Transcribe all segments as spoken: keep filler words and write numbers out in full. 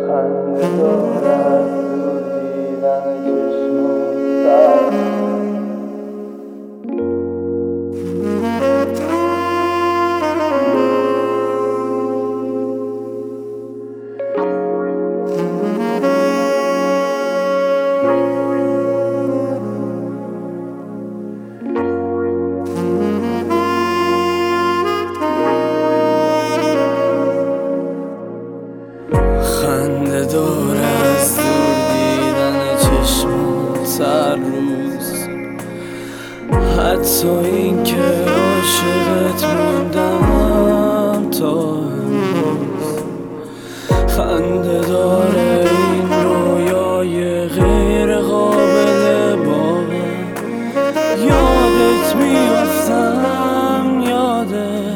خنده دارد دور دیدن چشمات. خنده داره از دور دیدن چشمات هر روز، حتی این که عاشقت موندم تا امروز. خنده داره این رویای غیر قابل باور، یادت میافتم یاده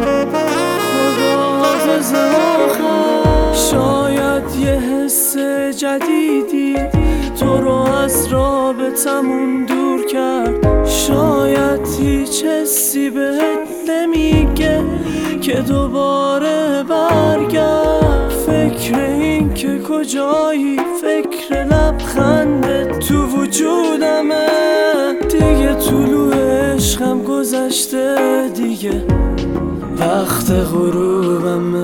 خداحافظ آخر. شاید یه حس جدیدی تو رو از رابطمون دور کرد، شاید هیچ حسی بهت نمیگه که دوباره برگرد. فکر این که کجایی، فکر لبخندت تو وجودمه. دیگه طلوع عشقم گذشته، دیگه وقت غروبمه.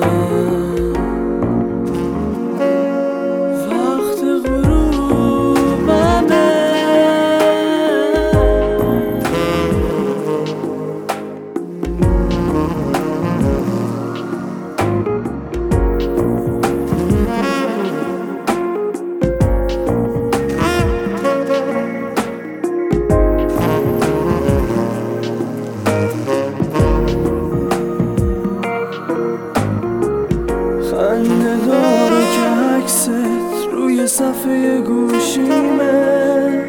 خنده داره که عکست روی صفحه گوشیمه.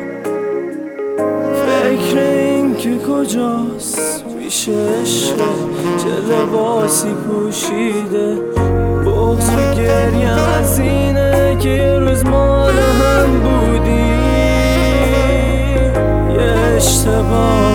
فکر این که کجاست پیش عشق، چه لباسی پوشیده. بغض و گریه از اینه که یه روز ما هم بودیم. یه اشتباه